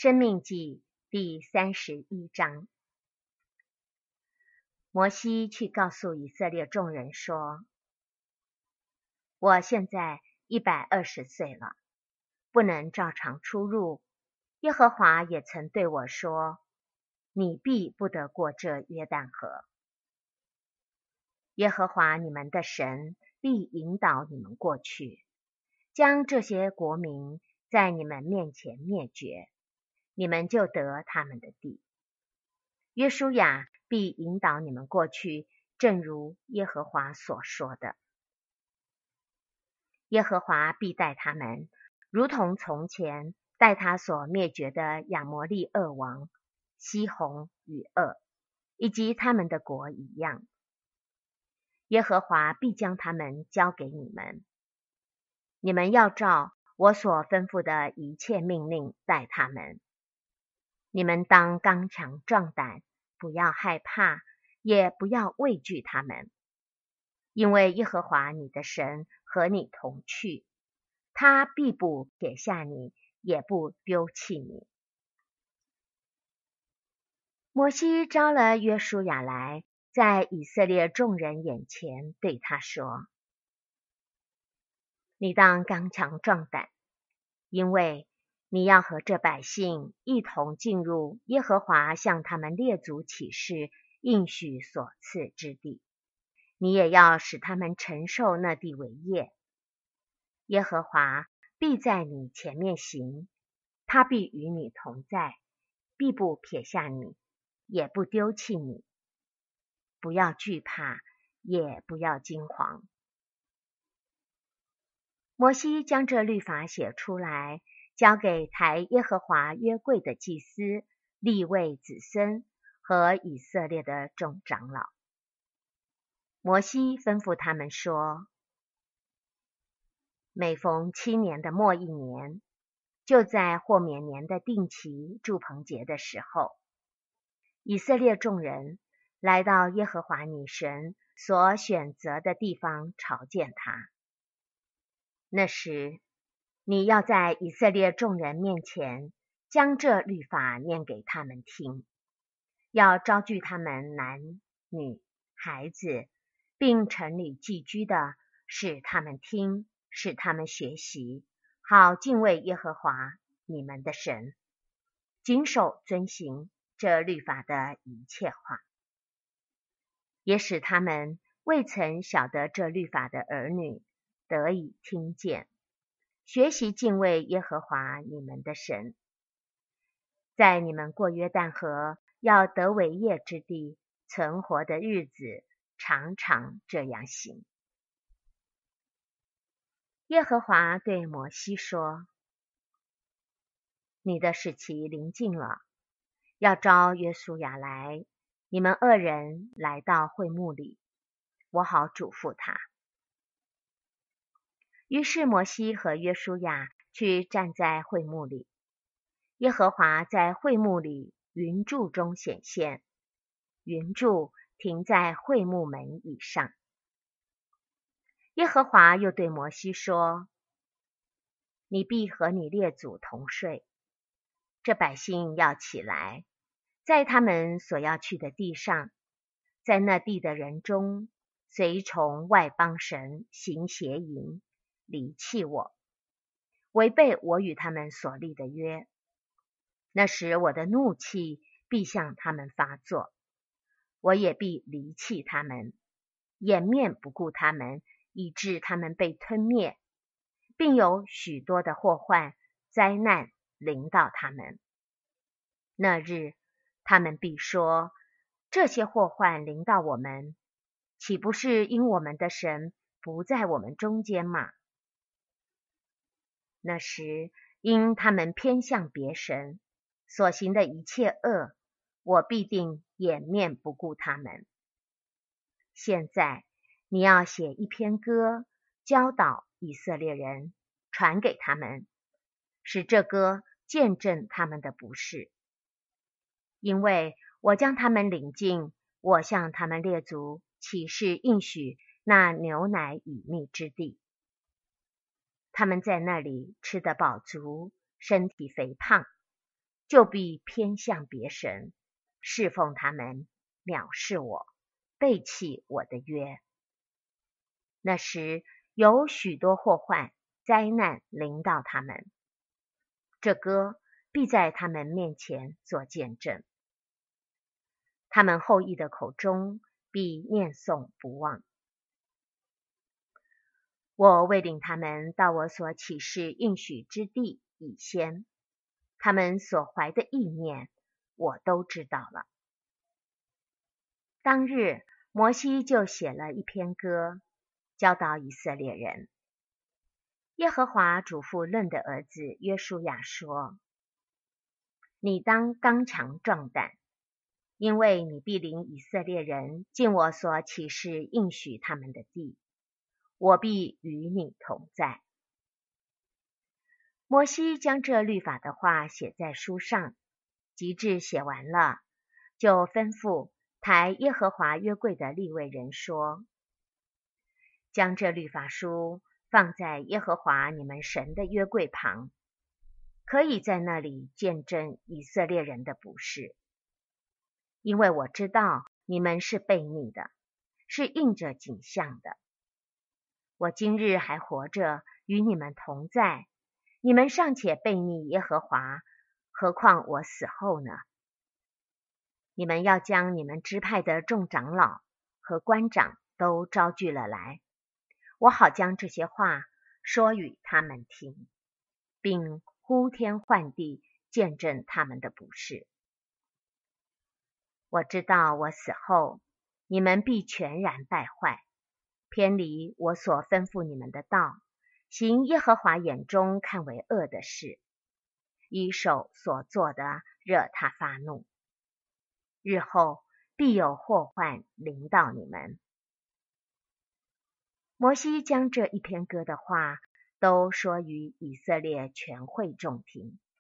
申命记第31章。摩西去告诉以色列众人说：我现在120岁了，不能照常出入。耶和华也曾对我说：你必不得过这约旦河。耶和华你们的神必引导你们过去，将这些国民在你们面前灭绝，你们就得他们的地。约书亚必引导你们过去，正如耶和华所说的。耶和华必带他们，如同从前带他所灭绝的亚摩利二王西宏与噩，以及他们的国一样。耶和华必将他们交给你们，你们要照我所吩咐的一切命令待他们。你们当刚强壮胆，不要害怕，也不要畏惧他们，因为耶和华你的神和你同去，他必不撇下你，也不丢弃你。摩西招了约书亚来，在以色列众人眼前对他说：你当刚强壮胆，因为你要和这百姓一同进入耶和华向他们列祖起誓应许所赐之地，你也要使他们承受那地为业。耶和华必在你前面行，他必与你同在，必不撇下你，也不丢弃你。不要惧怕，也不要惊惶。摩西将这律法写出来，交给抬耶和华约柜的祭司、利未子孙和以色列的众长老。摩西吩咐他们说：每逢7年的末一年，就在或免年的定期住棚节的时候，以色列众人来到耶和华你神所选择的地方朝见他。那时，你要在以色列众人面前将这律法念给他们听，要招聚他们男女孩子，并城里寄居的，使他们听，使他们学习，好敬畏耶和华你们的神，谨守遵行这律法的一切话，也使他们未曾晓得这律法的儿女得以听见，学习敬畏耶和华你们的神，在你们过约旦河要得为业之地存活的日子，常常这样行。耶和华对摩西说：你的时期临近了，要召约书亚来，你们2人来到会幕里，我好嘱咐他。于是摩西和约书亚去站在会幕里，耶和华在会幕里云柱中显现，云柱停在会幕门以上。耶和华又对摩西说：你必和你列祖同睡，这百姓要起来，在他们所要去的地上，在那地的人中，随从外邦神行邪淫，离弃我，违背我与他们所立的约。那时我的怒气必向他们发作，我也必离弃他们，掩面不顾他们，以致他们被吞灭，并有许多的祸患灾难临到他们。那日他们必说：这些祸患临到我们，岂不是因我们的神不在我们中间吗？那时因他们偏向别神所行的一切恶，我必定掩面不顾他们。现在你要写一篇歌，教导以色列人，传给他们，使这歌见证他们的不是。因为我将他们领进我向他们列祖起誓应许那牛奶与蜜之地，他们在那里吃得饱足，身体肥胖， 就必偏向别神，侍奉他们，藐视我，背弃我的约。那时有许多祸患、灾难临到他们，这歌必在他们面前做见证，他们后裔的口中必念诵不忘。我未领他们到我所启示应许之地以先，他们所怀的意念，我都知道了。当日，摩西就写了一篇歌，教导以色列人。耶和华嘱咐嫩的儿子约书亚说：你当刚强壮胆，因为你必领以色列人进我所启示应许他们的地，我必与你同在。摩西将这律法的话写在书上，及至写完了，就吩咐抬耶和华约柜的利未人说：将这律法书放在耶和华你们神的约柜旁，可以在那里见证以色列人的不是。因为我知道你们是悖逆的，是应着景象的。我今日还活着与你们同在，你们尚且悖逆耶和华，何况我死后呢？你们要将你们支派的众长老和官长都招聚了来，我好将这些话说与他们听，并呼天唤地见证他们的不是。我知道我死后，你们必全然败坏，偏离我所吩咐你们的道，行耶和华眼中看为恶的事，以手所做的惹他发怒。日后必有祸患临到你们。摩西将这一篇歌的话都说与以色列全会众听。